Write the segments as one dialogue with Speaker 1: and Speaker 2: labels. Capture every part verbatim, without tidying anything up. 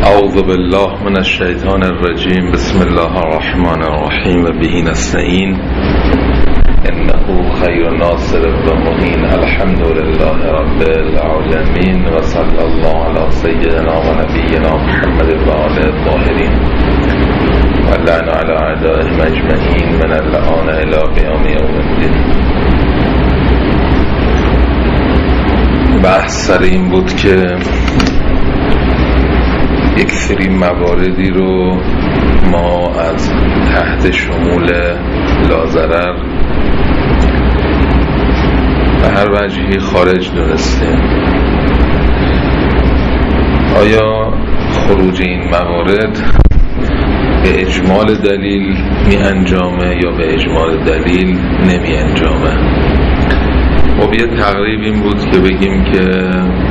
Speaker 1: اعوذ بالله من الشیطان الرجیم. بسم الله الرحمن الرحیم و به نستعین انه خیر ناصر و معین. الحمد لله رب العالمین و صلی الله علی سیدنا و نبینا محمد و آله الطاهرین و لعن علی اعدائهم اجمعین من اللعان الی قیام یوم الدین. بحث سر این بود که یک سری مواردی رو ما از تحت شمول لازرر به هر وجهی خارج دونستیم. آیا خروج این موارد به اجمال دلیل می انجامه یا به اجمال دلیل نمی انجامه؟ خب یه تقریب این بود که بگیم که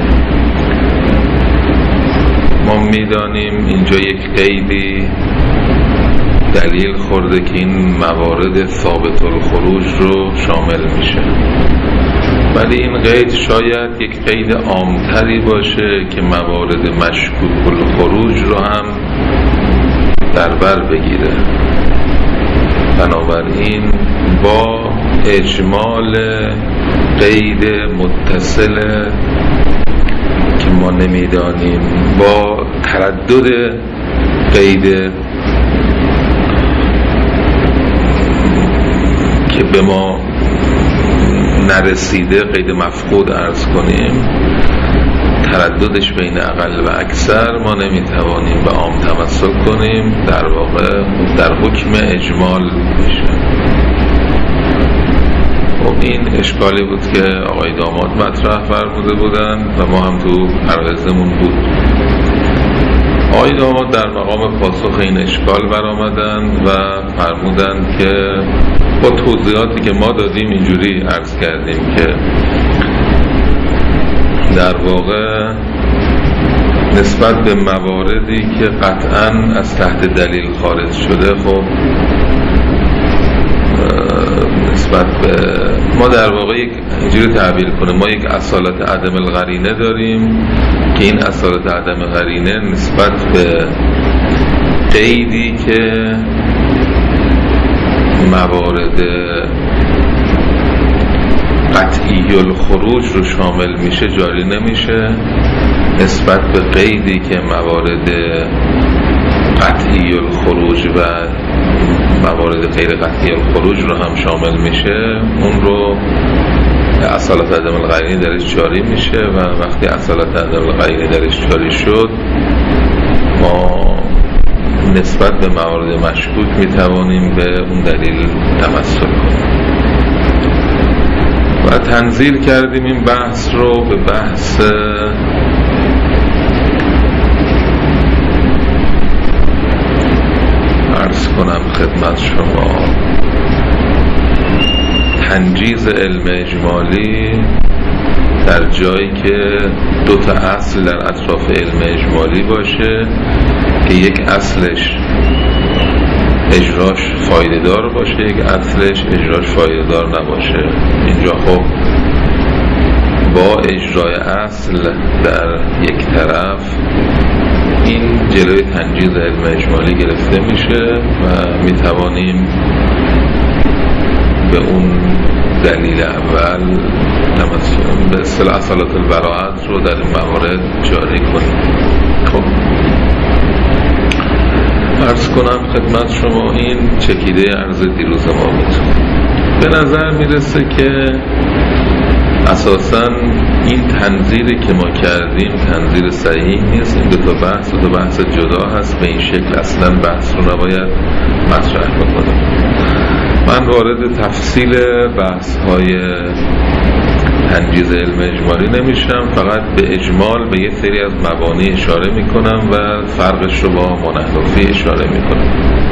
Speaker 1: ما میدانیم اینجا یک قیدی دلیل خورده که این موارد ثابت الخروج رو شامل میشه، ولی این قید شاید یک قید عامتری باشه که موارد مشکوک الخروج رو هم در بر بگیره. بنابراین با اجمال قید متصل که ما نمیدانیم، با تردد قید که به ما نرسیده، قید مفقود عرض کنیم، ترددش بین اقل و اکثر، ما نمیتوانیم به عام تمسک کنیم، در واقع در حکم اجمال میشه. خب این اشکالی بود که آقای داماد مطرح فرموده بودن و ما هم تو عرضمون بود. آقای داماد در مقام پاسخ این اشکال برآمدن و فرمودن که با توضیحاتی که ما دادیم اینجوری عرض کردیم که در واقع نسبت به مواردی که قطعاً از تحت دلیل خارج شده، خب نسبت به ما در واقع یک اینجوری تعبیر کنه، ما یک اصالت عدم القرینه داریم که این اصالت عدم قرینه نسبت به قیدی که موارد قطعی الخروج رو شامل میشه جاری نمیشه، نسبت به قیدی که موارد قطعی الخروج و موارد غیر قطعی الخروج رو هم شامل میشه، اون رو اصالت عدم القرینه درش جاری میشه و وقتی اصالت عدم القرینه درش جاری شد، ما نسبت به موارد مشکوک میتوانیم به اون دلیل تمسک کنیم. و تنزیل کردیم این بحث رو به بحث عرض کنم خدمت شما تنجیز علم اجمالی در جایی که دو تا اصل در اطراف علم اجمالی باشه که یک اصلش اجراش فایده دار باشه، یک اصلش اجراش فایده دار نباشه. اینجا خب با اجرای اصل در یک طرف این جلوی تنجیز علم اجمالی گرفته میشه و میتوانیم به اون دلیل اول تمسک به اصطلاح اصالت البراءت رو در این موارد جاری کنیم. خب عرض کنم خدمت شما این چکیده عرض دیروز ما بود. به نظر میرسه که اساساً این تنظیری که ما کردیم تنظیر صحیح نیست. این دو تا بحث دو بحث جدا هست، به این شکل اصلا بحث رو نباید مطرح بکنیم. من وارد تفصیل بحث های تنجیز علم اجمالی نمیشم، فقط به اجمال به یک سری از مبانی اشاره میکنم و فرقش رو با منحنفی اشاره میکنم.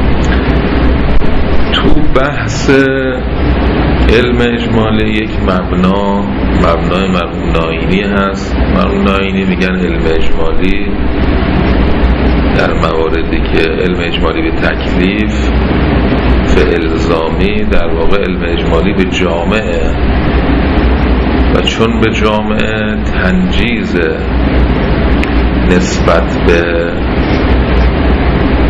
Speaker 1: تو بحث علم اجمالی یک مبنا مبنای مرحوم ناینی هست. مرحوم ناینی میگن علم اجمالی در مواردی که علم اجمالی به تکلیف به الزامی، در واقع علم اجمالی به جامعه و چون به جامعه تنجیز نسبت به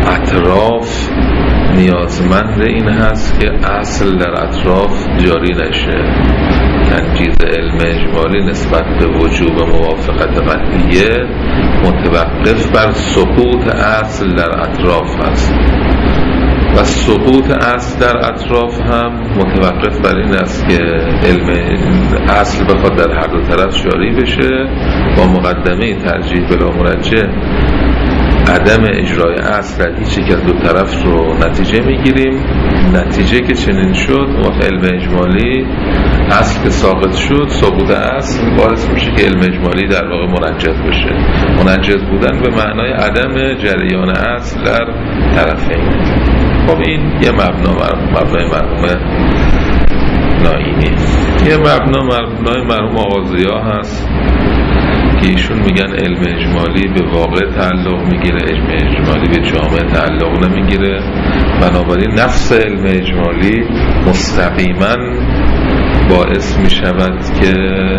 Speaker 1: اطراف نیازمند این هست که اصل در اطراف جاری نشه. تنجیز علم اجمالی نسبت به وجوب موافقت قطعیه متوقف بر سقوط اصل در اطراف است و سقوط اصل در اطراف هم متوقف بر این است که علم اصل بخواد در هر دو طرف جاری بشه با مقدمه ترجیح بلا مرجح عدم اجرای اصل در هیچ یک از دو طرف رو نتیجه میگیریم. نتیجه که چنین شد موافق علم اجمالی اصل که ساقط شد، سقوط اصل باعث میشه که علم اجمالی در واقع منجز بشه. منجز بودن به معنای عدم جریان اصل در طرفین. خب این یه مبنا مبنای مرحوم نائینی. یه مبنا مبنای مرحوم آغازی‌ها هست که ایشون میگن علم اجمالی به واقع تعلق میگیره، علم اجمالی به جامعه تعلق نمیگیره، بنابراین نفس علم اجمالی مستقیما باعث میشود که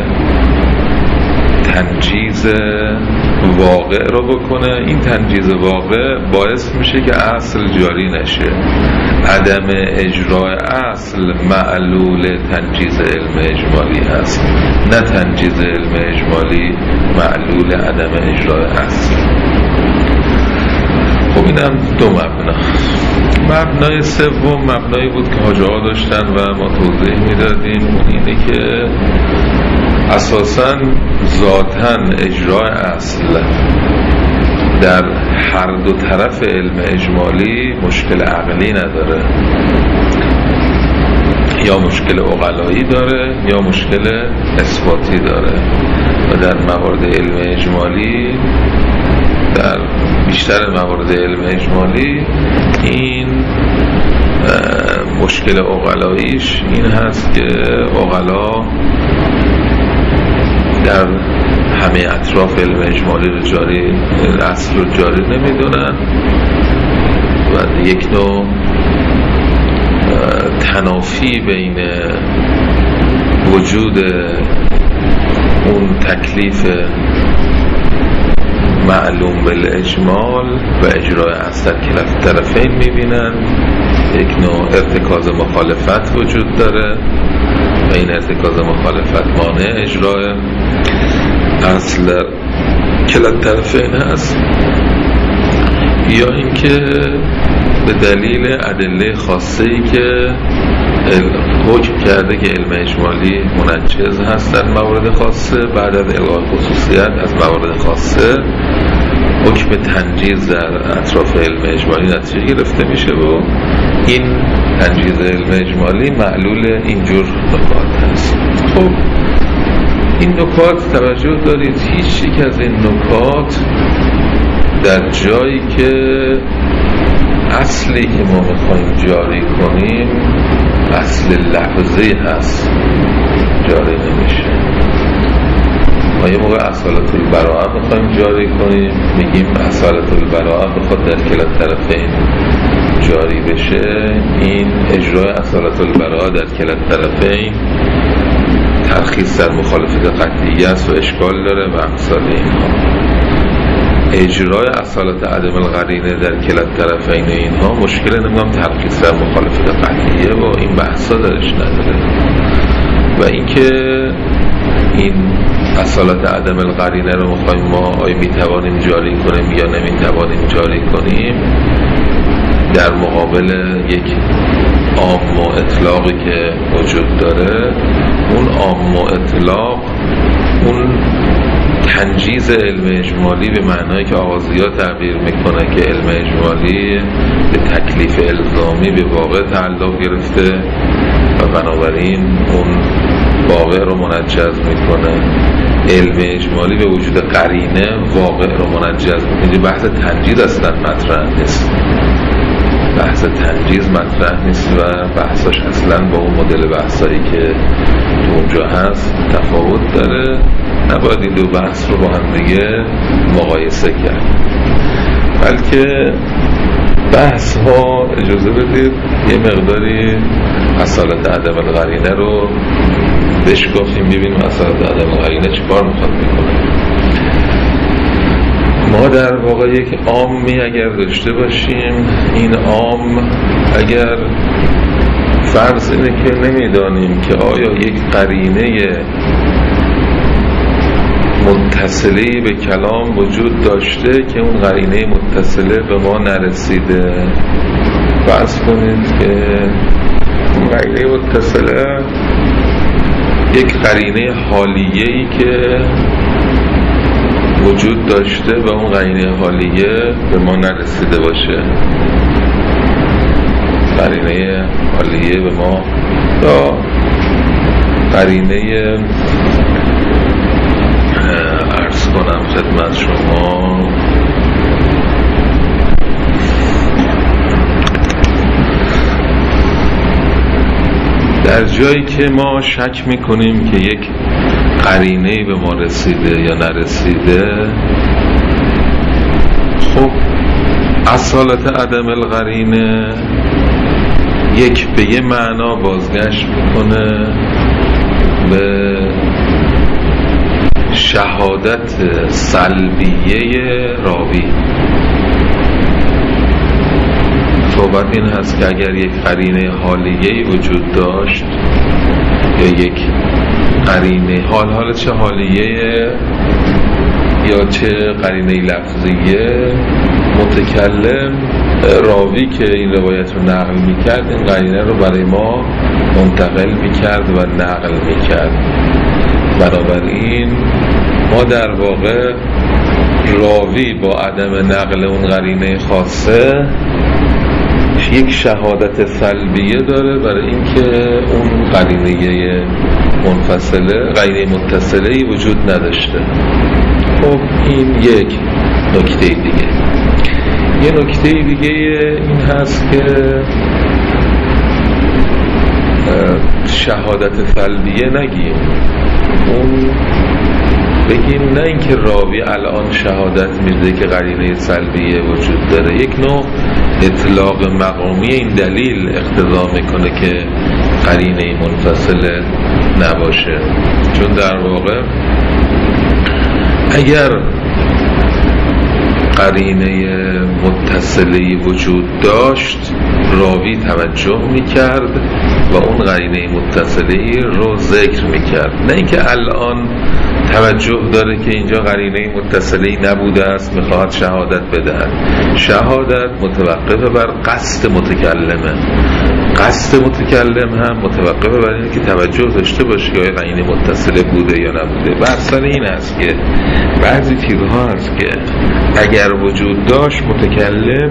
Speaker 1: تنجیز واقع رو بکنه. این تنجیز واقع باعث میشه که اصل جاری نشه. عدم اجرای اصل معلول تنجیز علم اجمالی هست، نه تنجیز علم اجمالی معلول عدم اجرای اصل. خب اینم دو مبنا. مبنای سوم مبنایی بود که حاجه ها داشتن و ما توضیح میدادیم، اینه که اساساً ذاتاً اجرای اصل در هر دو طرف علم اجمالی مشکل عقلی نداره، یا مشکل عقلایی داره یا مشکل اثباتی داره و در موارد علم اجمالی، در بیشتر موارد علم اجمالی این مشکل عقلاییش این هست که عقلا در همه اطراف علم اجمالی رو جاری اصل رو جاری نمیدونن و یک نوع تنافی بین وجود اون تکلیف معلوم بالاجمال و اجرای اصل در کلا طرفین میبینن. یک نوع ارتکاز مخالفت وجود داره و این ارتکاز مخالفت مانع اجرای اصل در کلا طرفین هست، یا اینکه به دلیل ادله خاصه‌ای که حکم کرده که علم اجمالی منجز هست در موارد خاصه، بعد از الغای خصوصیت از موارد خاصه حکم تنجیز در اطراف علم اجمالی نتیجه گرفته میشه و این تنجیز علم اجمالی معلول اینجور نکات هست. خب این نکات توجه دارید، هیچ یک از این نکات در جایی که اصلی که ما میخوایم جاری کنیم اصل لفظی هست جاری نمیشه. ما یه موقع اصالت البراءه میخوایم جاری کنیم، میگیم اصالت البراءه بخواد در کلا طرفین جاری بشه، این اجرای اصالت البراءه در کلا طرفین ترخیص در مخالفت قطعیه است و اشکال داره و امثال اینها. اجرای اصالت عدم القرینه در کلا طرفین اینها مشکل نمیدونم ترخیص در مخالفت قطعیه و این بحثا درش نداره. و اینکه این اصالت عدم القرینه رو میخوایم ما آیا میتوانیم جاری کنیم یا نمیتوانیم جاری کنیم در مقابل یک عام و اطلاقی که وجود داره، اون عام و اطلاق اون تنجیز علم اجمالی به معنایی که آغازی‌ها تعبیر میکنه که علم اجمالی به تکلیف الزامی به واقع تعلق گرفته و بنابراین اون واقع رو منجز میکنه. علم اجمالی به وجود قرینه واقع رو منجز میکنه. بحث تنجیز اصلا مطرح نیست، بحث تنجیز مطرح نیست و بحثاش اصلا با اون مدل بحثایی که تو اونجا هست تفاوت داره. نباید این دو بحث رو با هم دیگه مقایسه کرد، بلکه بحث ها اجازه بدید یه مقداری اصالت عدم القرینه رو بشکافیم، ببینیم اصالت عدم القرینه چی کار میخواد میکنه. ما در واقع یک عامی اگر داشته باشیم، این عام اگر فرض اینه که نمیدانیم که آیا یک قرینه متصلی به کلام وجود داشته که اون قرینه متصله به ما نرسیده. فرض کنید که اون قرینه متصله یک قرینه حالیه‌ای که وجود داشته و اون قرینه حالیه به ما نرسیده باشه. قرینه حالیه به ما یا قرینه عرض کنم خدمت شما در جایی که ما شک میکنیم که یک قرینه‌ای به ما رسیده یا نرسیده، خب اصالت عدم القرینه یک به یه معنا بازگشت میکنه به شهادت سلبیه راوی. صحبت این هست که اگر یک قرینه حالیه‌ای وجود داشت یا یک قرینه حال حال چه حالیه یا چه قرینه لفظیه، متکلم راوی که این روایت رو نقل میکرد این قرینه رو برای ما منتقل میکرد و نقل میکرد. بنابراین ما در واقع راوی با عدم نقل اون قرینه خاصه یک شهادت سلبیه داره برای اینکه اون قرینه منفصله قرینه متصله‌ای وجود نداشته. خب این یک نکته دیگه. یه نکته دیگه این هست که شهادت سلبیه نگیم، اون بگیم نه اینکه راوی الان شهادت میده که قرینه سلبیه وجود داره. یک نوع اطلاق مقامی این دلیل اقتضا میکنه که قرینه منفصله نباشه، چون در واقع اگر قرینه متصلی وجود داشت راوی توجه میکرد و اون قرینه متصلی رو ذکر میکرد، نه اینکه الان توجه داره که اینجا قرینه متصلی نبوده است میخواهد شهادت بدهد. شهادت متوقفه بر قصد متکلمه، قصد متکلم هم متوقفه بر اینه که توجه داشته باشه که قرینه متصله بوده یا نبوده. بر سر این است که بعضی چیزها هست که اگر وجود داشت متکلم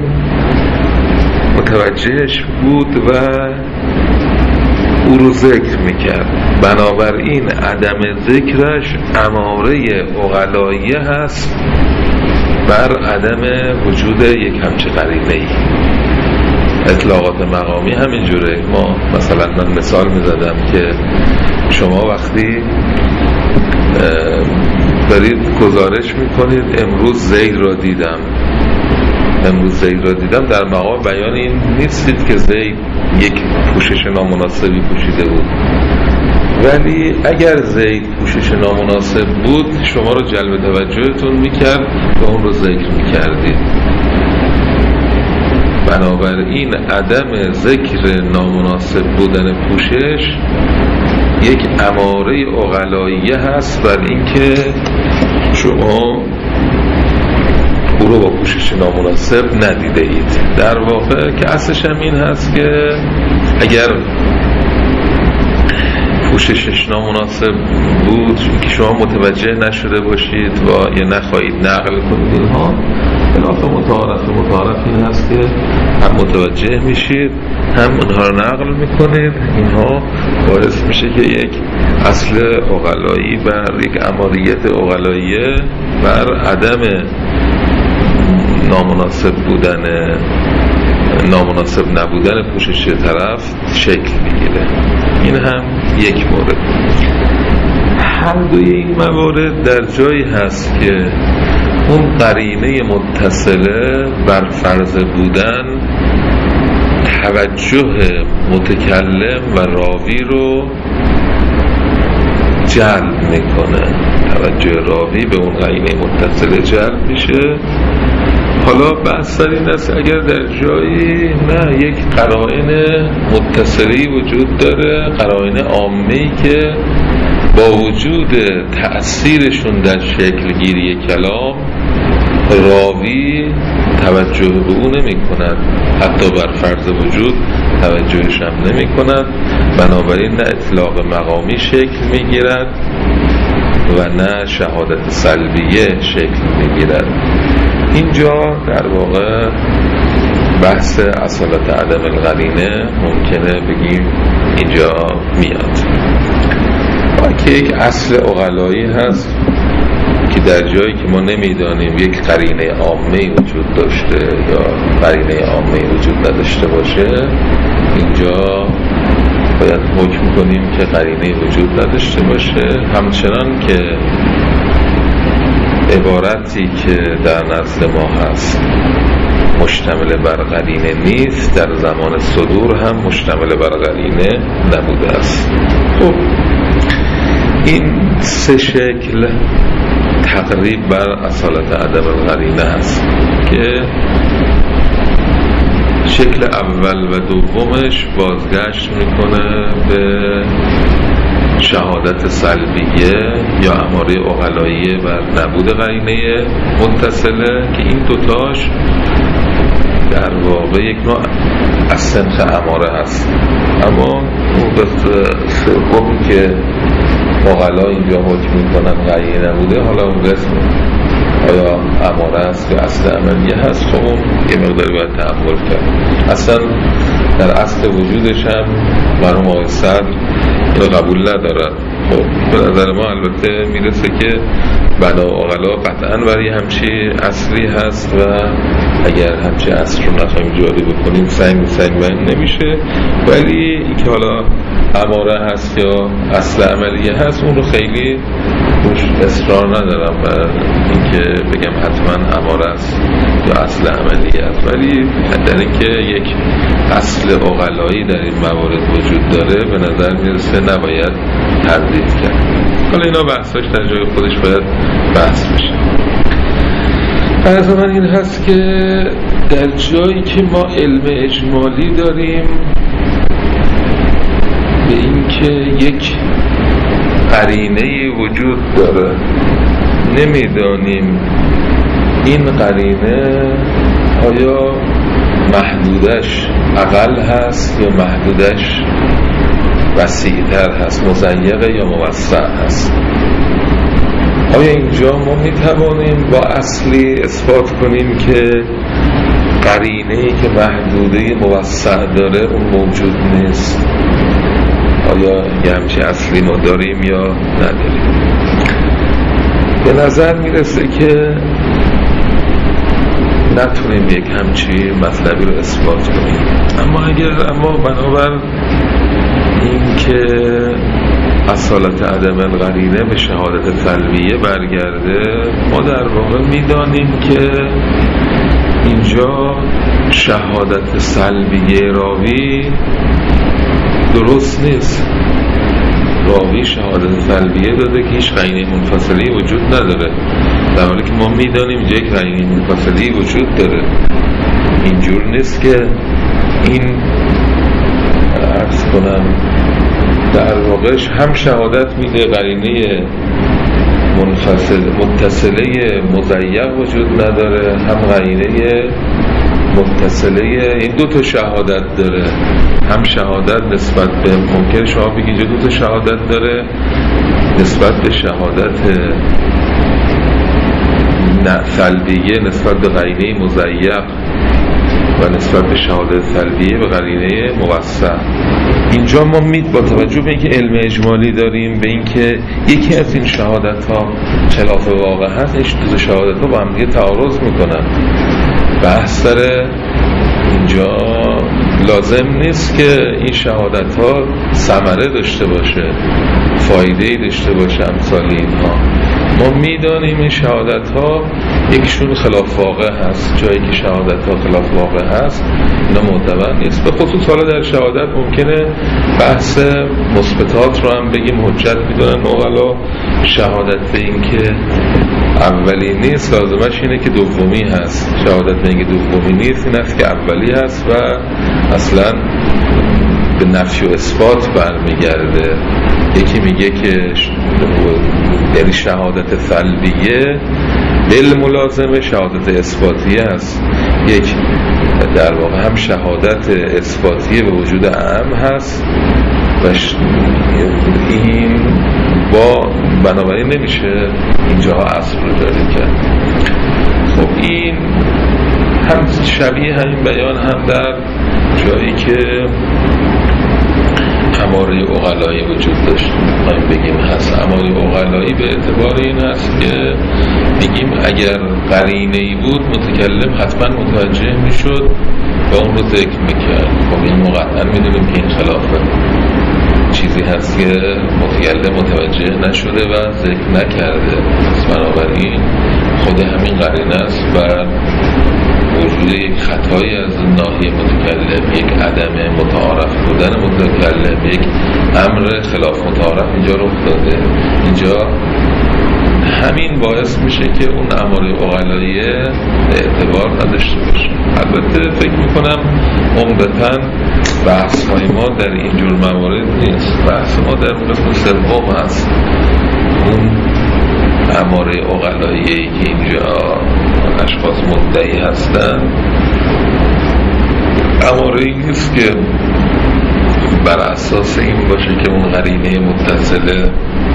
Speaker 1: متوجهش بود و او رو ذکر میکرد، بنابراین عدم ذکرش اماره عقلاییه هست بر عدم وجود یک همچه قرینه‌ای. اطلاقات مقامی همینجوره. ما مثلا من مثال میزدم که شما وقتی دارید گزارش میکنید امروز زید را دیدم، امروز زید را دیدم، در مقام بیان این نیستید که زید یک پوشش نامناسبی پوشیده بود، ولی اگر زید پوشش نامناسب بود شما رو جلب توجهتون میکرد و اون رو ذکر میکردید. بنابراین عدم ذکر نامناسب بودن پوشش یک اماره عقلاییه هست بر اینکه شما او رو با پوشش نامناسب ندیده اید. در واقع که اصلش هم این هست که اگر پوششش نامناسب بود که شما متوجه نشده باشید و یا نخواهید نقل کنید، اینها خلاف متعارف. متعارف این هست که هم متوجه میشید هم اونها رو نقل میکنید. اینها باعث میشه که یک اصل عقلایی بر یک اماریت عقلاییه بر عدم نامناسب بودن نامناسب نبودن پوشش طرف شکل میگیره. این هم یک مورد. هر دوی این موارد در جایی هست که اون قرینه متصله بر فرض بودن توجه متکلم و راوی رو جلب میکنه، توجه راوی به اون قرینه متصله جلب میشه. حالا بحث در این است اگر در جایی نه یک قرائن متصلی وجود داره، قرائن عامه‌ای که با وجود تأثیرشون در شکل گیری کلام راوی توجه به او نمی کند، حتی بر فرض وجود توجهش هم نمی کند، بنابراین نه اطلاق مقامی شکل می گیرد و نه شهادت سلبیه شکل می گیرد. اینجا در واقع بحث اصالت عدم القرینه ممکنه بگیم اینجا میاد و که یک اصل عقلایی هست که در جایی که ما نمیدانیم یک قرینه عامه‌ای وجود داشته یا قرینه عامه‌ای وجود نداشته باشه، اینجا باید حکم کنیم که قرینه وجود نداشته باشه. همچنان که عبارتی که در نزد ما هست مشتمل بر قرینه نیست، در زمان صدور هم مشتمل بر قرینه نبوده است. خب این سه شکل تقریب بر اصالت عدم القرینه هست که شکل اول و دومش بازگشت میکنه به شهادت سلبیه یا اماره عقلاییه بر نبود قرینه متصله که این دوتاش در واقع یک نوع از سنخ اماره هست. اما اون قسم سومی که عقلا اینجا حکم میکنن قرینه نبوده، حالا اون قسم آیا اماره است یا اصل عملیه هست، خب اون یه مقداری باید تأمل کرد. اصلا در اصل وجودش هم مرحوم آقای صدر اینو قبول ندارد. خب به نظر ما البته میرسه که بنا عقلا قطعا برای همچی اصلی هست و اگر همچی اصل رو نخواهیم جاری بکنیم سنگ سنگ بند نمیشه، ولی این که حالا اماره هست یا اصل عملیه هست اون رو خیلی روش اصرار ندارم و اینکه بگم حتما اماره است یا اصل عملیه است، ولی در اینکه یک اصل عقلایی در این موارد وجود داره به نظر میرسه نباید تردید کرد. حالا اینا بحثاش در جای خودش باید بحث بشه. عرض من این هست که در جایی که ما علم اجمالی داریم به اینکه یک قرینه وجود داره، نمیدانیم این قرینه آیا محدودش اقل هست یا محدودش وسیع‌تر هست، مضیقه یا موسع هست. آیا اینجا ما میتوانیم با اصلی اثبات کنیم که قرینه‌ای که محدوده موسع داره اون موجود نیست؟ آیا یه همچه اصلی ما داریم یا نداریم؟ به نظر میرسه که نتونیم یک همچی مطلبی رو اثبات کنیم. اما اگر اما بنابر این که اصالت عدم القرینه به شهادت سلبیه برگرده، ما در واقع میدانیم که اینجا شهادت سلبیه راوی درست نیست. راوی شهادت سلبیه داده که هیچ قرینه منفصلی وجود نداره، در حالی که ما میدانیم اینجا یک قرینه منفصلی وجود داره. اینجور نیست که این عرض کنم در واقعش هم شهادت میده قرینه منفصل متصله مضیق وجود نداره، هم قرینه متصله، این دو تا شهادت داره. هم شهادت نسبت به ممکن شما بگید اینجا دو تا شهادت داره نسبت به شهادت نه سلبیه نسبت به قرینه مضیق و نسبت به شهادت سلبیه به قرینه موسع. اینجا ما مید با توجه به اینکه علم اجمالی داریم به اینکه یکی از این شهادت ها خلاف واقع هست، این دو شهادت ها با هم دیگه تعارض میکنن. بحث داره اینجا لازم نیست که این شهادت ها ثمره داشته باشه، فایده ای داشته باشه امثال اینها. ما میدانیم این شهادت ها یکشون خلاف واقع هست، جایی که شهادت ها خلاف واقع هست اینا معتبر نیست. به خصوص حالا در شهادت ممکنه بحث مثبتات رو هم بگیم حجت میدونن نقلا. شهادت به این که اولی نیست لازمش اینه که دومی هست، شهادت به این که دومی نیست این است که اولی هست و اصلا به نفی و اثبات برمیگرده. یکی میگه که یعنی شهادت سلبیه بالملازمه شهادت اثباتیه است. یک در واقع هم شهادت اثباتیه به وجود اعم هست و این با بنابراین نمیشه اینجاها اصل رو جاری کرد. خب این هم شبیه همین بیان هم در جایی که اماره عقلایی وجود داشت باید بگیم هست. اماره عقلایی به اعتبار این هست که بگیم اگر قرینه ای بود متکلم حتما متوجه میشد و اون رو ذکر میکرد. خب این مقطعا میدونیم که این خلافه چیزی هست که متکلم متوجه نشده و ذکر نکرده، بنابراین خود همین قرینه است و وجود یک خطایی از ناحیه متکلم، یک عدم متعارف بودن متکلم، یک امر خلاف متعارف اینجا رخ داده. اینجا همین باعث میشه که اون اماره عقلاییه اعتبار نداشته باشه. البته فکر میکنم عمدتاً بحث های ما در اینجور موارد نیست، بحث ما در قسم سوم هست، اون اماره عقلاییه که اینجا اشخاص مدعی هستن اماره ای نیست که بر اساس این باشه که اون قرینه متصله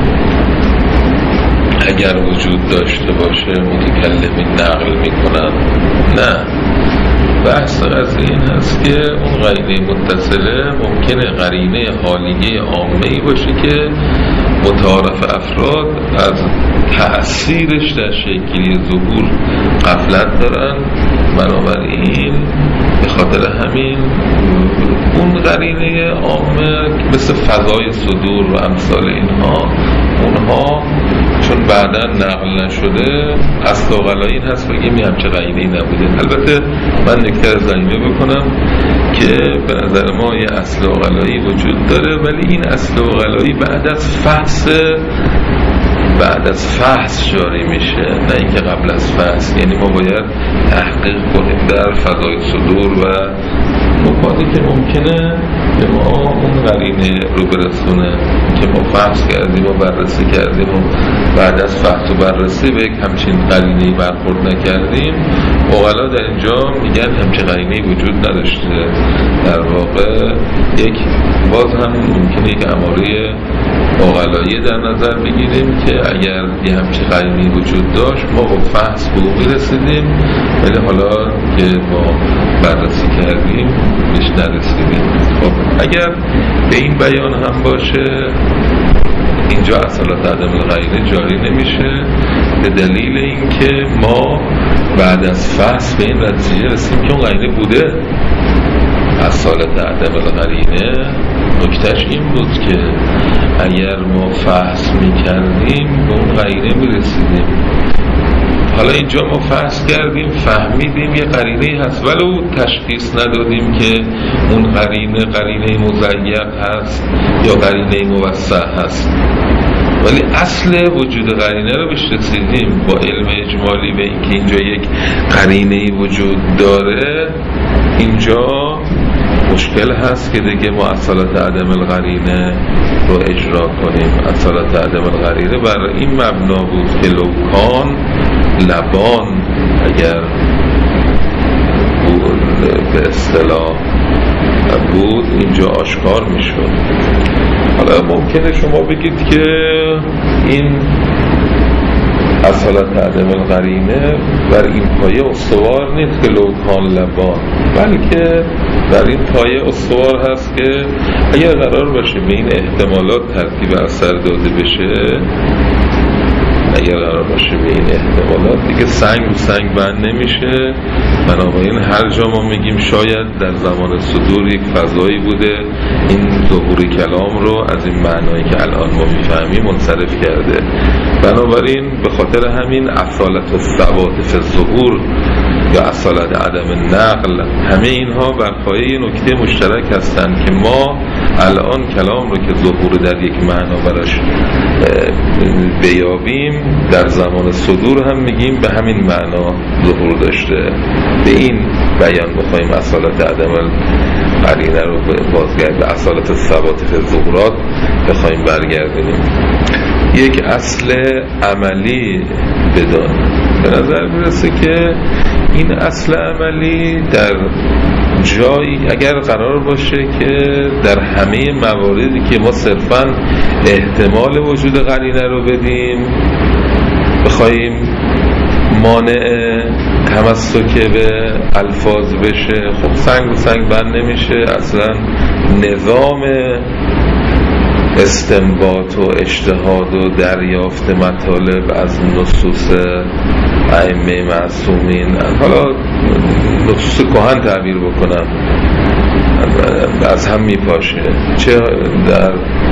Speaker 1: اگر وجود داشته باشه متکلمی نقل میکنن. نه، بحث قضیه این هست که اون قرینه متصله ممکنه قرینه حالیه عامه‌ای باشه که متعارف افراد از تأثیرش در شکلی ظهور غفلت دارن، بنابراین به خاطر همین اون قرینه عامه مثل فضای صدور و امثال اینها اونها چون بعدا نقل نشده اصل عقلایی این هست بگیم یه همچه قرینه‌ای نبوده. البته من نکته رو ضمیمه بکنم که به نظر ما یه اصل عقلایی وجود داره، ولی این اصل عقلایی بعد از فحص بعد از فحص جاری میشه، نه اینکه قبل از فحص. یعنی ما باید تحقیق کنیم در فضای صدور و نکاتی که ممکنه که ما اون قرینه رو برسونه که ما فحص کردیم و بررسی کردیم و بعد از فحص و بررسی به یک همچین قرینه‌ای برخورد نکردیم. عقلا در اینجا میگن همچین قرینه‌ای وجود نداشته. در واقع یک باز هم ممکنه یک اماره عقلایی در نظر بگیریم که اگر یه همچین قرینه‌ای وجود داشت ما با فحص به اون رسیدیم، ولی حالا که ما بررسی کردیم بهش نرسیدیم. خب اگر به این بیان هم باشه اینجا اصالت عدم القرینه جاری نمیشه، به دلیل اینکه ما بعد از فحص به این نتیجه رسیدیم که اون قرینه بوده. اصالت عدم القرینه نکتهش این بود که اگر ما فحص میکردیم به اون قرینه میرسیدیم. حالا اینجا ما فحص کردیم فهمیدیم یه قرینه هست ولو تشخیص ندادیم که اون قرینه قرینه مضیق هست یا قرینه موسع هست، ولی اصل وجود قرینه رو بهش رسیدیم با علم اجمالی به اینکه اینجا یک قرینه وجود داره. اینجا مشکل هست که دیگه ما اصالت عدم القرینه رو اجرا کنیم. اصالت عدم القرینه بر این مبنا بود که لوکان لبان اگر به اصطلاح بود اینجا آشکار میشد. حالا ممکنه شما بگید که این اصالت عدم القرینه بر این پایه استوار نیست که لوکان لبان، بلکه در این پایه استوار هست که اگر قرار باشه به این احتمالات ترتیب اثر داده بشه اگر قرار باشه به این احتمالات دیگه سنگ رو سنگ بند نمیشه. بنابراین هر جا ما میگیم شاید در زمان صدور یک فضایی بوده این ظهور کلام رو از این معنایی که الان ما میفهمیم منصرف کرده. بنابراین به خاطر همین اصالت و ثبات فی الظهور یا اصالت عدم نقل، همه اینها بر پایه نکته مشترک هستند که ما الان کلام رو که ظهور در یک معنا براش بیابیم در زمان صدور هم میگیم به همین معنا ظهور داشته. به این بیان بخوایم اصالت عدم قرینه رو بازگرد به اصالت ثبات فی الظهورات بخوایم برگردونیم. یک اصل عملی بدان به نظر میرسه که این اصل عملی در جایی اگر قرار باشه که در همه مواردی که ما صرفاً احتمال وجود قرینه رو بدیم بخوایم مانع تمسک به الفاظ بشه، خب سنگ و سنگ بند نمیشه. اصلا نظام استنباط و اجتهاد و دریافت مطالب از نصوص ائمه معصومین، حالا نصوص کهن تعبیر بکنم، از هم میپاشه، چه در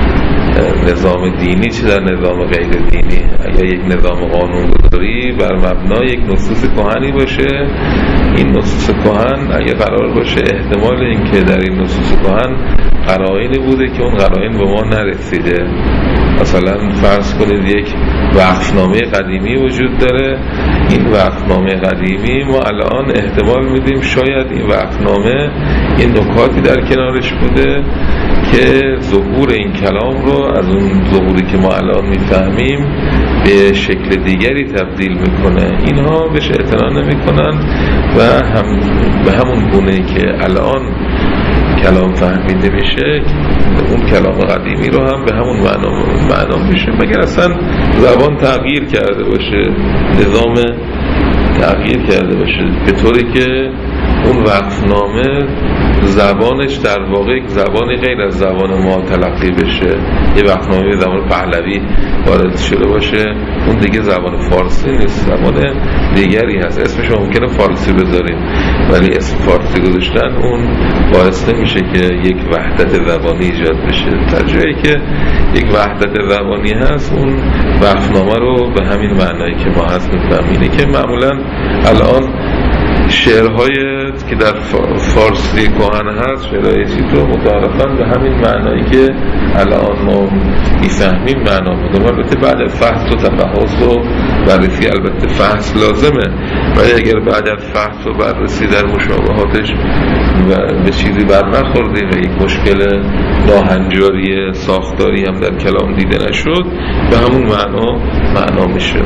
Speaker 1: نظام دینی چه در نظام غیر دینی. اگر یک نظام قانونگذاری بر مبنای یک نصوص کهنی باشه، این نصوص کهن اگر قرار باشه احتمال اینکه در این نصوص کهن قرائنی بوده که اون قرائن به ما نرسیده، مثلا فرض کنید یک وقفنامه قدیمی وجود داره، این وقفنامه قدیمی ما الان احتمال میدیم شاید این وقفنامه این نکاتی در کنارش بوده که ظهور این کلام رو از اون ظهوری که ما الان میفهمیم به شکل دیگری تبدیل میکنه. اینها بهش اعتنا نمیکنن و هم به همون گونه که الان کلام فهمیده میشه اون کلام قدیمی رو هم به همون معنا معنا میشه، مگر اصلا زبان تغییر کرده باشه، نظام تغییر کرده باشه به طوری که اون وقفنامه زبانش در واقع زبان غیر از زبان ما تلقی بشه. یه وقفنامه به زبان پهلوی وارد شده باشه، اون دیگه زبان فارسی نیست، زبان دیگری هست، اسمش ممکنه فارسی بذاریم ولی اسم فارسی گذاشتن اون باعث نمیشه که یک وحدت زبانی ایجاد بشه. در جایی که یک وحدت زبانی هست اون وقفنامه رو به همین معنایی که ما هست میفهمینه که معمولا الان شعرهای که در فارسی کهن هست، شعرهای چیتو متعارفاً به همین معنایی که الان ما میفهمیم معنا بوده. البته بعد فحص و تفحص و بررسی البته فحص لازمه، ولی اگر بعد از فحص و بررسی در مشابهاتش و به چیزی بر نخوردیم و یک مشکل ناهنجاری ساختاری هم در کلام دیده نشد به همون معنا معنا میشه.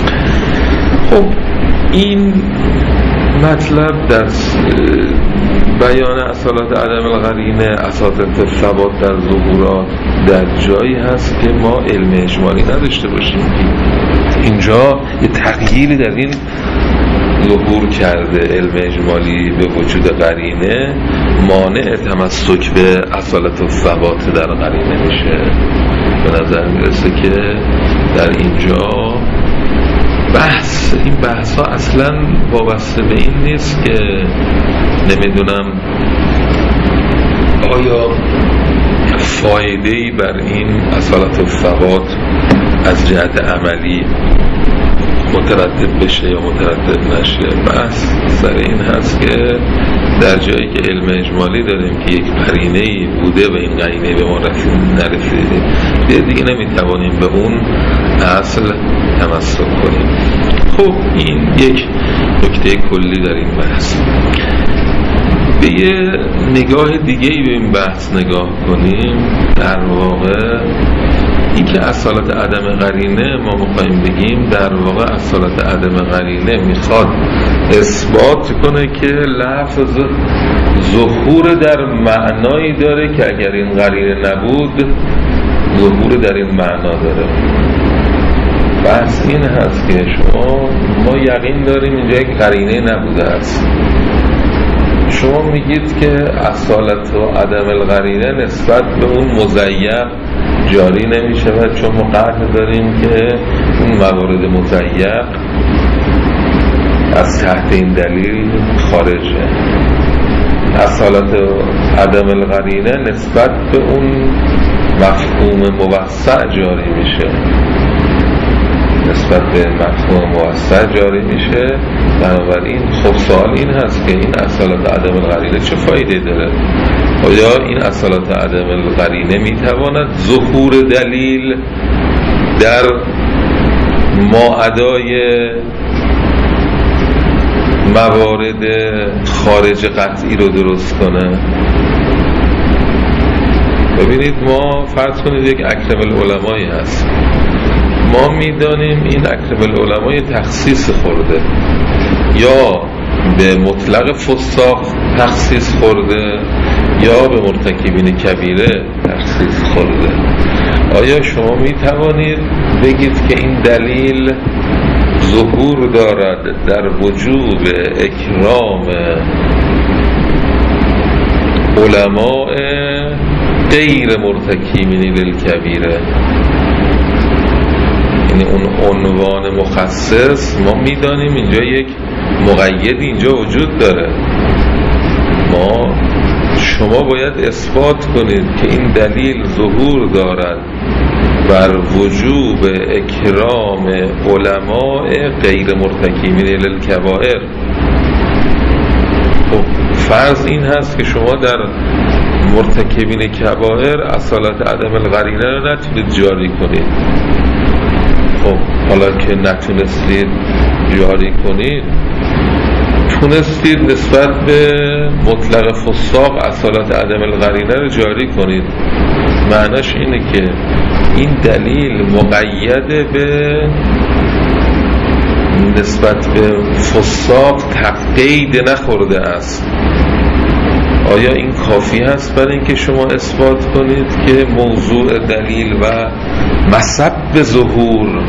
Speaker 1: خب این مطلب در بیان اصالت عدم القرینه، اصالت ثبات در ظهورات در جایی هست که ما علم اجمالی نداشته باشیم. اینجا یه تغییری در این ظهور کرده، علم اجمالی به وجود قرینه مانع تمسک به اصالت و ثبات در قرینه میشه. به نظر میرسه که در اینجا بحث این بحث ها اصلا وابسته به این نیست که نمیدونم آیا فایده‌ای بر این اصالت و ثبات از جهت عملی مترتب بشه یا مترتب نشه. بحث سر این هست که در جایی که علم اجمالی داریم که یک قرینه‌ای بوده و این قرینه به ما رسید نرسیده دیگه, دیگه نمیتوانیم به اون اصل تمسک کنیم. خب این یک نکته کلی در این بحث. به یه نگاه دیگه ای به این بحث نگاه کنیم، در واقع این که اصالت عدم قرینه ما میخوایم بگیم در واقع اصالت عدم قرینه میخواد اثبات کنه که لفظ ظهور در معنایی داره که اگر این قرینه نبود ظهور در این معنا داره. بحث این هست که شما ما یقین داریم اینجا یک قرینه نبوده است، شما میگید که اصالت و عدم القرینه نسبت به اون مضیق جاری نمی شود، چون ما قطع داریم که اون موارد مضیق از تحت این دلیل خارجه. اصالت عدم القرینه نسبت به اون مفهوم موسع جاری میشه، نسبت به مفهوم موسع جاری میشه. بنابراین خب سوال این هست که این اصالت عدم القرینه چه فایده داره؟ آیا این اصالت عدم القرینه میتواند ظهور دلیل در ماعدای موارد خارج قطعی رو درست کنه؟ ببینید، ما فرض کنید یک اکرم العلمایی هست، ما میدانیم این اکرم العلمای تخصیص خورده، یا به مطلق فساق تخصیص خورده یا به مرتکبین کبیره تخصیص خورده. آیا شما می توانید بگید که این دلیل ظهور دارد در وجوب اکرام علماء غیر مرتکبین للکبیره؟ یعنی اون عنوان مخصص ما میدانیم اینجا یک مقید اینجا وجود داره. ما شما باید اثبات کنید که این دلیل ظهور دارد بر وجوب اکرام علماء غیر مرتکبین للکبائر. خب فرض این هست که شما در مرتکبین کبائر اصالت عدم القرینه رو نتونید جاری کنید. خب حالا که نتونستید جاری کنید، تونستید نسبت به مطلق فساق اصالت عدم القرینه رو جاری کنید. معناش اینه که این دلیل مقید به نسبت به فساق تقید نخورده است. آیا این کافی هست برای اینکه شما اثبات کنید که موضوع دلیل و مسبب ظهور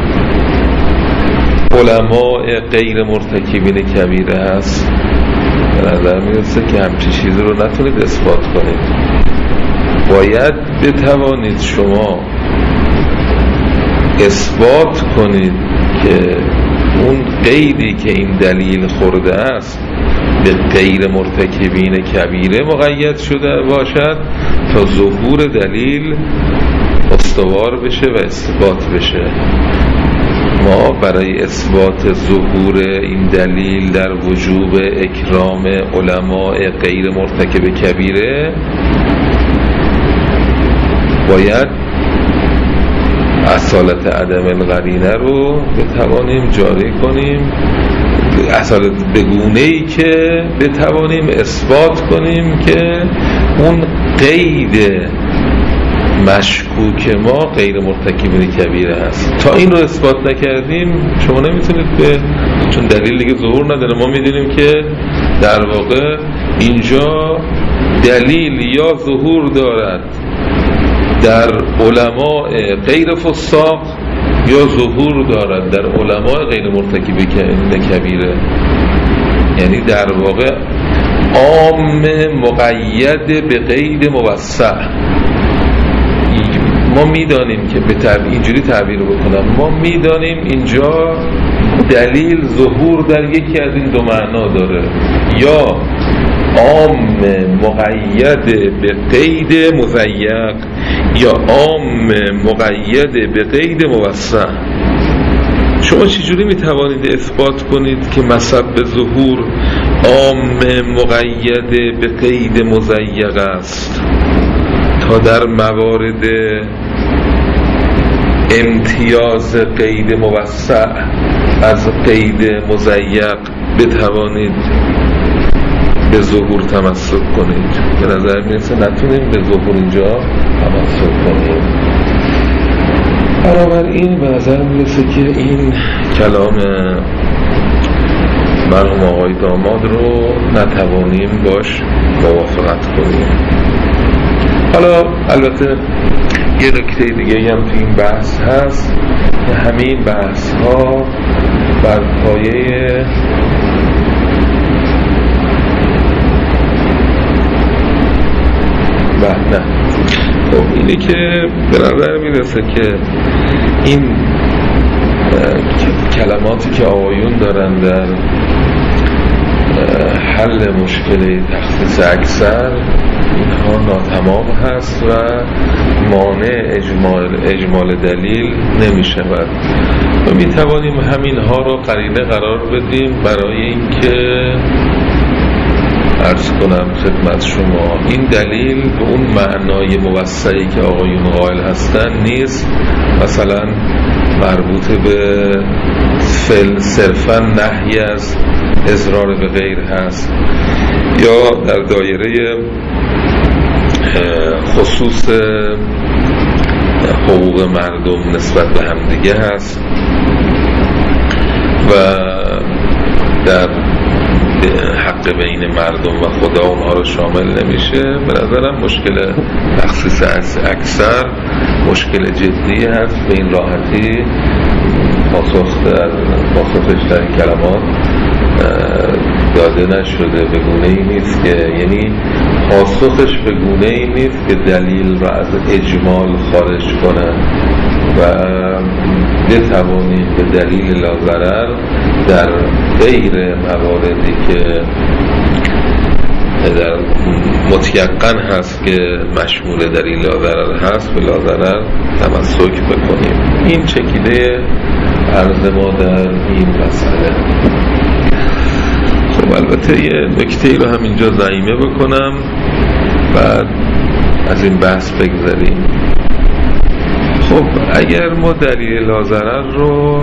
Speaker 1: علماء غیر مرتکبین کبیره هست؟ به نظر میرسه که همچین چیزی رو نتونید اثبات کنید. باید بتوانید شما اثبات کنید که اون قیدی که این دلیل خورده است به غیر مرتکبین کبیره مقید شده باشد تا ظهور دلیل استوار بشه و اثبات بشه. ما برای اثبات ظهور این دلیل در وجوب اکرام علماء غیر مرتکب کبیره باید اصالت عدم القرینه رو بتوانیم جاری کنیم، اصالت بگونه‌ای که بتوانیم اثبات کنیم که اون قید مشکوک ما غیر مرتکبین کبیره هست. تا این رو اثبات نکردیم شما نمیتونید به، چون دلیل دیگه ظهور نداره. ما میدونیم که در واقع اینجا دلیل یا ظهور دارد در علماء غیر فساق یا ظهور دارد در علماء غیر مرتکب کبیره. یعنی در واقع عام مقید به قید موسع. ما میدانیم که به تعبیر اینجوری تعبیر بکنم، ما میدانیم اینجا دلیل ظهور در یکی از این دو معنا داره، یا عام مقید به قید مضیق یا عام مقید به قید موسع. شما چجوری میتوانید اثبات کنید که مسبب ظهور عام مقید به قید مضیق است تا در موارد امتیاز قید موسع از قید مضیق بتوانید به ظهور تمسک کنید؟ به نظر میرسه نتونیم به ظهور اینجا تمسک کنیم. بنابراین به نظر میرسه که این کلام مرحوم آقای داماد رو نتوانیم باش موافقت کنیم. حالا البته یه نکته دیگه هم تو این بحث هست که همین بحث ها بر پایه نه خب اینه که به نظر میرسه که این کلماتی که آقایون دارن در حل مشکل تخصیص اکثر اینها ناتمام هست و مانع اجمال, اجمال دلیل نمی شود و می توانیم همین ها رو قرینه قرار بدیم برای اینکه عرض کنم خدمت شما این دلیل به اون معنای موسعی که آقایون قائل هستن نیست، مثلا مربوط به فعل صرفا نهی از اضرار به غیر هست یا در دایره خصوص حقوق مردم نسبت به همدیگه هست و در حق بین مردم و خدا اونها رو شامل نمیشه. به نظرم مشکل تخصیص اکثر مشکل جدی هست، به این راحتی پاسخ در پاسخش در این کلمات داده نشده، به گونه ای نیست که یعنی پاسخش به گونه ای نیست که دلیل را از اجمال خارج کنه و بتوانیم به دلیل لاضرر در غیر مواردی که در متیقن هست که مشمول دلیل لاضرر هست به لاضرر تمسک بکنیم. این چکیده عرض ما در این مسئله. خب البته یه نکته رو هم اینجا ضمیمه بکنم بعد از این بحث بگذاریم. خب اگر ما دلیل لاضرر رو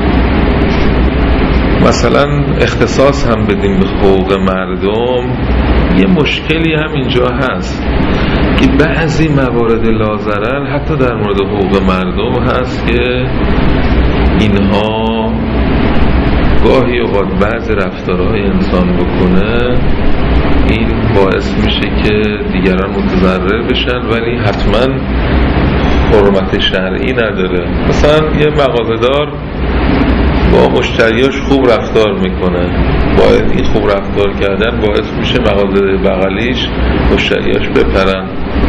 Speaker 1: مثلا اختصاص هم بدیم به حقوق مردم، یه مشکلی هم اینجا هست که بعضی موارد لاضرر حتی در مورد حقوق مردم هست که اینها گاهی اوقات بعض رفتارهای انسان بکنه این باعث میشه که دیگران متضرر بشن ولی حتما حرمت شرعی نداره. مثلا یه مغازه‌دار با مشتریاش خوب رفتار میکنه، باید این خوب رفتار کردن باعث میشه مغازه بغلیش مشتریاش بپرن.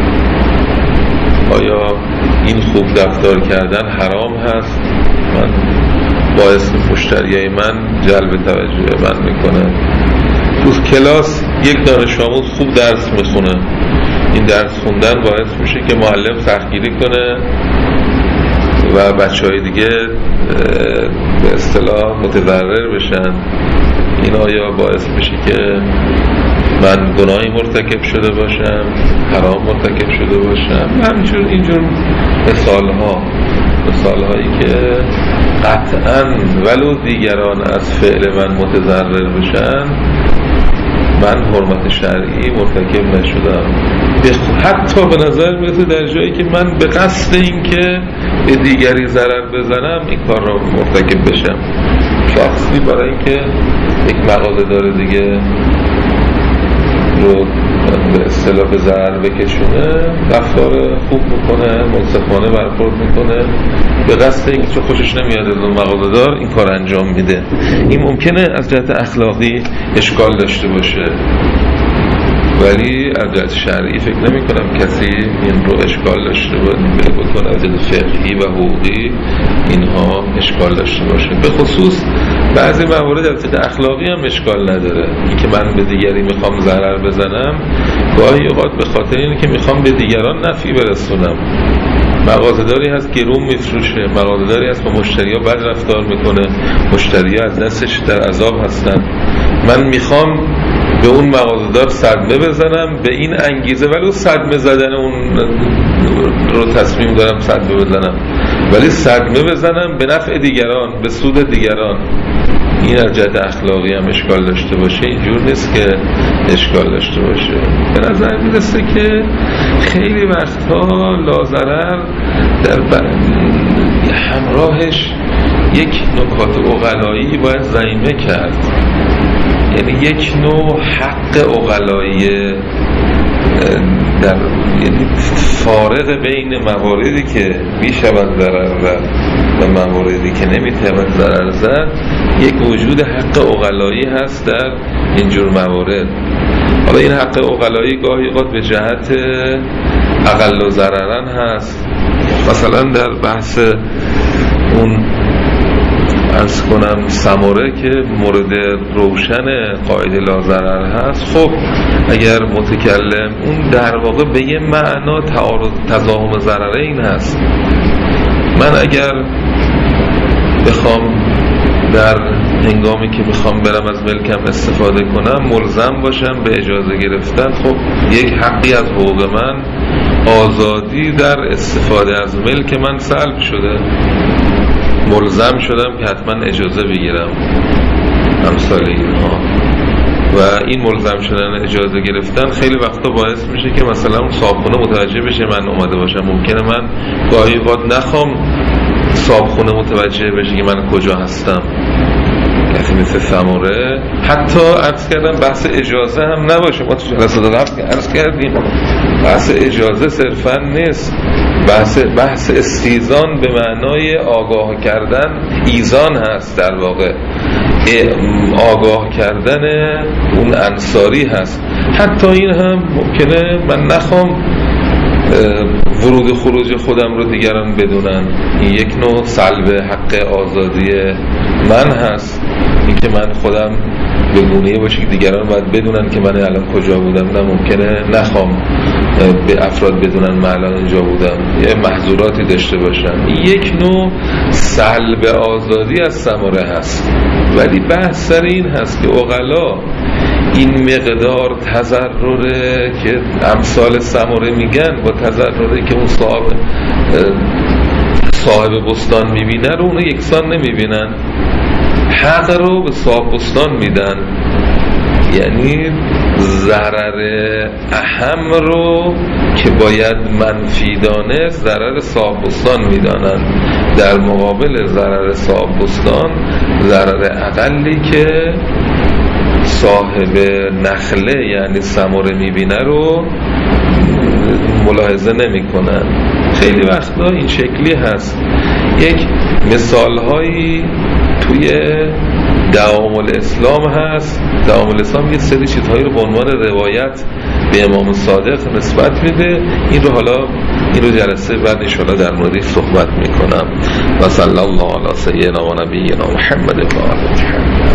Speaker 1: آیا این خوب رفتار کردن حرام هست؟ من باعث مشتریای من جلب توجه من میکنه. تو کلاس یک دانش آموز خوب درس میخونه، این درس خوندن باعث میشه که معلم سختگیری کنه و بچه های دیگه به اصطلاح متضرر بشن. این آیا باعث میشه که من گناهی مرتکب شده باشم، حرام مرتکب شده باشم؟ همینجور اینجور مثال ها مثال هایی که قطعاً ولو دیگران از فعل من متضرر بشن من حرمت شرعی مرتکب نشدم. حتی به نظر میرسه در جایی که من به قصد این که به دیگری ضرر بزنم این کار را مرتکب بشم. شخصی برای اینکه یک مغازه داره دیگه رو به اصطلاح به ضرر بکشونه، رفتار خوب میکنه، منصفانه برخورد میکنه، به قصد اینکه چون خوشش نمیاد از اون مغازه دار این کار انجام میده. این ممکنه از جهت اخلاقی اشکال داشته باشه ولی از جهت شرعی فکر نمی کنم کسی این رو اشکال داشته باشه، از جهت فقهی و حقوقی اینها اشکال داشته باشه. به خصوص بعضی موارد از جهت اخلاقی هم اشکال نداره. این که من به دیگری میخوام ضرر بزنم گاهی اوقات به خاطر اینه که میخوام به دیگران نفعی برسونم. مغازه‌داری هست گرون میفروشه، مغازه‌داری هست با مشتری‌ها بد رفتار میکنه، مشتری‌ها از دستش در عذاب هستن. من میخوام به اون مغازه‌دار صدمه بزنم به این انگیزه، ولی صدمه زدن اون رو تصمیم دارم صدمه بزنم، ولی صدمه بزنم به نفع دیگران، به سود دیگران. این از جهت اخلاقی هم اشکال داشته باشه، اینجور نیست که اشکال داشته باشه. به نظر میرسه که خیلی وقتها لاضرر در همراهش یک نکات عقلایی باید ضمیمه کرد، یعنی یک نوع حق عقلایی در یعنی فارق بین مواردی که میشود ضرر زد و مواردی که نمیتواند ضرر زد. یک وجود حق عقلایی هست در اینجور موارد. حالا این حق عقلایی گاهی اوقات به جهت اقل ضررن هست. مثلا در بحث اون عرض کنم ثمره که مورد روشن قاعده لا ضرر هست، خب اگر متکلم اون در واقع به یه معنا تعارض تضاهم ضررین هست. من اگر بخوام در هنگامی که میخوام برم از ملکم استفاده کنم ملزم باشم به اجازه گرفتن، خب یک حقی از حقوق من، آزادی در استفاده از ملک من سلب شده، ملزم شدم که حتما اجازه بگیرم امثال اینها. و این ملزم شدن اجازه گرفتن خیلی وقتا باعث میشه که مثلا اون صاحبخونه متوجه بشه من اومده باشم. ممکنه من گاهی وقت نخوام صاحبخونه متوجه بشه که من کجا هستم، یعنی مثل ثمره. حتی عرض کردم بحث اجازه هم نباشه، ما تو جلسه قبل عرض کردیم بحث اجازه صرفا نیست، بحث بحث استیزان به معنای آگاه کردن، ایزان هست در واقع، آگاه کردن اون انصاری هست. حتی این هم ممکنه من نخوام ورود خروج خودم رو دیگران بدونن، این یک نوع سلب حق آزادی من هست، این که من خودم به گونه‌ای باشه که دیگران باید بدونن که من الان کجا بودم. نه، ممکنه نخوام به افراد بدونن من الان اینجا بودم، یه محظوراتی داشته باشم. این یک نوع سلب آزادی از ثمره هست. ولی بحث سر این هست که عقلا این مقدار تضرره که امثال ثمره میگن با تضرره که اون صاحب صاحب بستان میبینه رو اونو یکسان نمیبینن، حق رو به صاحب بستان میدن. یعنی ضرر اهم رو که باید منفی دانست ضرر صاحب بستان میدانن، در مقابل ضرر صاحب بستان ضرر اقلی که صاحب نخله یعنی ثمره میبینه رو ملاحظه نمی کنن. خیلی وقتا این شکلی هست. یک مثال هایی توی دوام الاسلام هست. دوام الاسلام یه سری چیزهایی رو به عنوان روایت به امام صادق نسبت میده. این رو حالا این رو جلسه بعد انشاءالله در موردش صحبت میکنم. و صلی الله علی سیدنا و نبینا محمد و آله محمد.